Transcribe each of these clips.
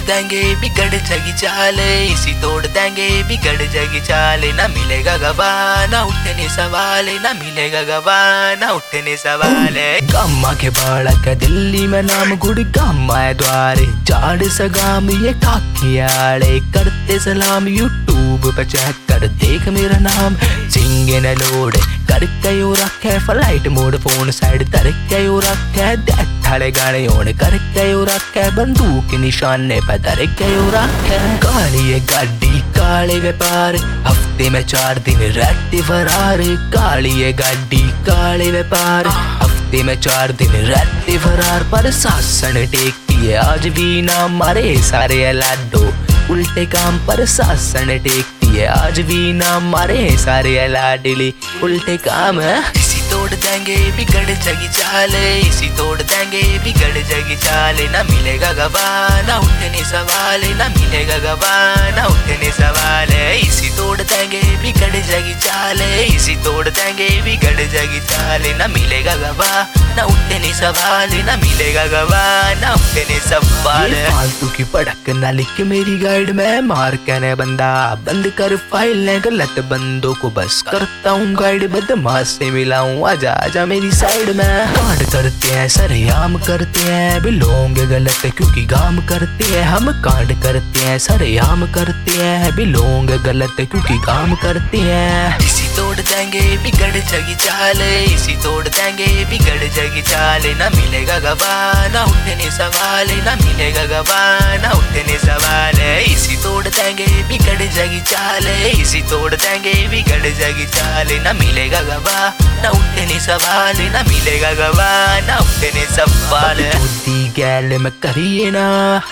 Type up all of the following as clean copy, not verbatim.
देंगे बिगड़ जाएगी चाले, इसी तोड़ देंगे बिगड़ जाएगी चाले। ना मिलेगा गवा ना उठने सवाल, ना मिलेगा गवा ना उठने सवाल। गामा के बाड़क दिल्ली में नाम गुड़ गामा है द्वारे, चाड़ सगाम ये काकियाड़े करते सलाम। यूट्यूब पे चेक कर देख मेरा नाम, सिंगे न लोड करके यो रखे फ्लाइट मोड, फोन साइड करके यो रखे थड़े गाने ओन करके यो रखे, बंदूक निशाने पे करके यो रखे। काली ये गाड़ी काले व्यापार, हफ्ते में 4 दिन रहते फरार। काली ये गाड़ी काले व्यापार, हफ्ते में 4 दिन रहते फरार। पर शासन टेकती है आज भी ना मारे सारे लाडो, उल्टे काम पर शासन टेकती है आज भी ना मारे सारे लाडली, उल्टे काम है। इसी तोड़ देंगे बिगड़ जाएगी चाले, इसी तोड़ देंगे बिगड़ जाएगी चाले। ना मिलेगा गवा ना उठने सवाल, ना मिलेगा गवा ना उठने सवाल। इसी तोड़ देंगे बिगड़ जाएगी चाले, इसी तोड़ देंगे बिगड़ जाएगी चाले। ना मिलेगा गवा ना उठने सवाल, ना मिलेगा गवा ना उठने सवाल। फालतू की पड़क ना लिख मेरी गाइड में, मार कहने बंदा बंद कर फाइल ने, गलत बंदों को बस करता हूँ गाइड, बदमाश से मिलाऊं आजा आजा मेरी साइड में। कांड करते हैं सरेआम करते हैं, बिलोंग गलत क्योंकि गाम करते हैं हम। कांड करते हैं सरेआम करते हैं, बिलोंग गलत क्योंकि काम करते हैं। इसी तोड़ देंगे बिगड़ जाएगी चाले, इसी तोड़ देंगे बिगड़ जाएगी चाले। ना मिलेगा गवा ना उठने सवाल, ना मिलेगा गवा ना उठने सवाल। इसी तोड़ देंगे बिगड़ जाएगी चाले, इसी तोड़ देंगे बिगड़ जाएगी चाले। ना मिलेगा गवा ना उठने सवाल, ना मिलेगा गवा ना उठने सवाल। छोटी गैल में करिए ना,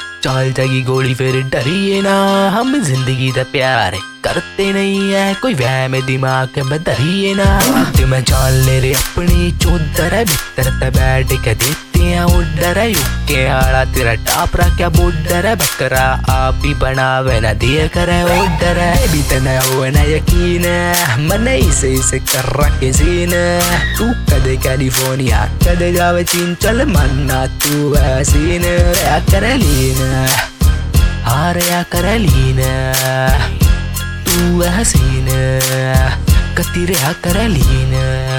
चल जाएगी गोली फिर डरिए ना। हम जिंदगी दा प्यार करते नहीं है, कोई वहम दिमाग में धरिए ना। तुम्हें जान ले रे अपनी चौधर है, भीतर ते बैठ के देते हैं ऑर्डर है। युके आड़ा तेरा टापरा क्या बॉर्डर है, बकरा आप ही बनावे ना दिए करे ऑर्डर है। भी तना हो ना यकीन मन इसे कर रखे सीन, तू कदे कैलिफोर्निया कदे जावे चीन, चल मन्ना तू हसीन रहा कर लीन, हाँ रहा कर लीन तू हसीन कती रहा कर लीन।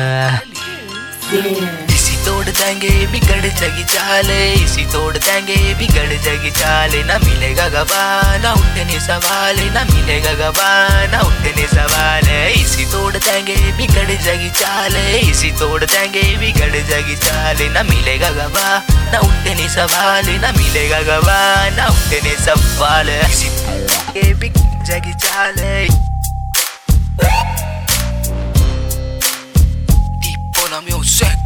इसी तोड़ देंगे बिगड़ जाएगी चाले, इसी तोड़ देंगे बिगड़ जाएगी चाले। ना मिलेगा गवा ना उठने सवाल, ना मिलेगा गवा ना उठने सवाल। इसी तोड़ देंगे बिगड़ जाएगी चाले, इसी तोड़ देंगे बिगड़ जाएगी चाले। ना मिलेगा गवा ना उठने सवाल, ना मिलेगा गवा ना उठने सवाल। इसी तोड़ बिगड़ जाएगी चाले। Deep on a music.